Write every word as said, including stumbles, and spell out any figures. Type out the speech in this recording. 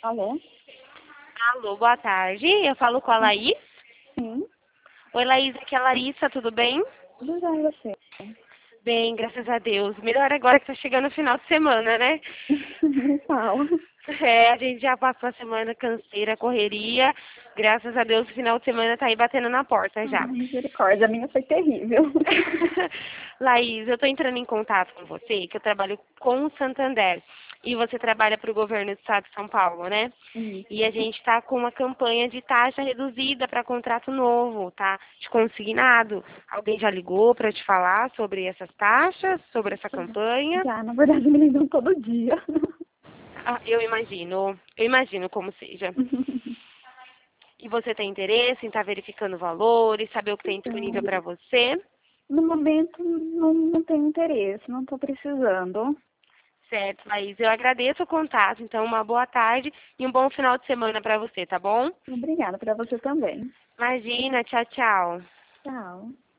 Alô? Alô, boa tarde. Eu falo com a Laís. Sim. Oi, Laís, aqui é a Larissa, tudo bem? Tudo já e você? Bem, graças a Deus. Melhor agora que tá chegando o final de semana, né? Me fala. É, a gente já passou a semana canseira, correria. Graças a Deus, o final de semana tá aí batendo na porta já. Ai, misericórdia, a minha foi terrível. Laís, eu tô entrando em contato com você, que eu trabalho com o Santander. E você trabalha para o governo do estado de São Paulo, né? Isso. E a gente está com uma campanha de taxa reduzida para contrato novo, tá? De consignado. Alguém já ligou para te falar sobre essas taxas, sobre essa campanha? Já, na verdade, me ligam todo dia. Ah, eu imagino, eu imagino como seja. E você tem interesse em estar verificando valores, saber o que tem disponível Então, para você? no momento, não, não tenho interesse, não estou precisando. Certo, Laís. Eu agradeço o contato. Então, uma boa tarde e um bom final de semana para você, tá bom? Obrigada para você também. Imagina, tchau, tchau. Tchau.